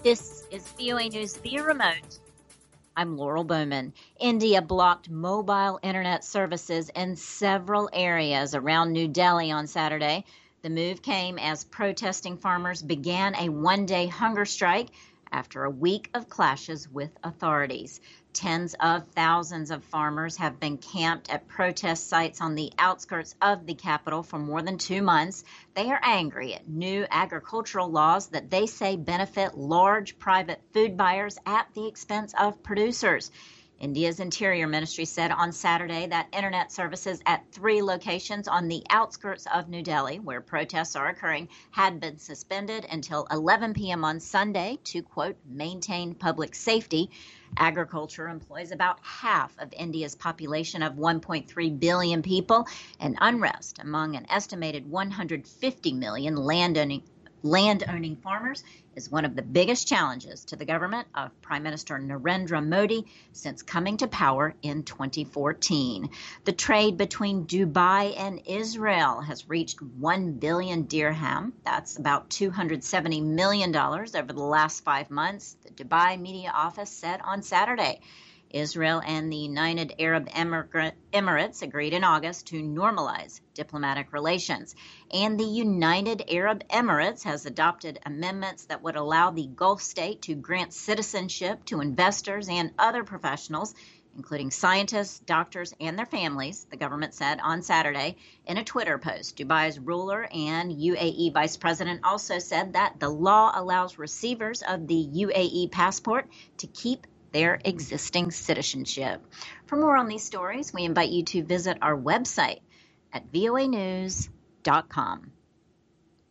This is VOA News via remote. I'm Laurel Bowman. India blocked mobile internet services in several areas around New Delhi on Saturday. The move came as protesting farmers began a one-day hunger strike after a week of clashes with authorities. Tens of thousands of farmers have been camped at protest sites on the outskirts of the capital for more than 2 months. They are angry at new agricultural laws that they say benefit large private food buyers at the expense of producers. India's Interior Ministry said on Saturday that internet services at 3 locations on the outskirts of New Delhi, where protests are occurring, had been suspended until 11 p.m. on Sunday to, quote, maintain public safety. Agriculture employs about half of India's population of 1.3 billion people, and unrest among an estimated 150 million landowning farmers is one of the biggest challenges to the government of Prime Minister Narendra Modi since coming to power in 2014. The trade between Dubai and Israel has reached 1 billion dirham. That's about $270 million over the last 5 months, the Dubai media office said on Saturday. Israel and the United Arab Emirates agreed in August to normalize diplomatic relations. And the United Arab Emirates has adopted amendments that would allow the Gulf state to grant citizenship to investors and other professionals, including scientists, doctors, and their families, the government said on Saturday in a Twitter post. Dubai's ruler and UAE vice president also said that the law allows receivers of the UAE passport to keep their existing citizenship. For more on these stories, we invite you to visit our website at voanews.com.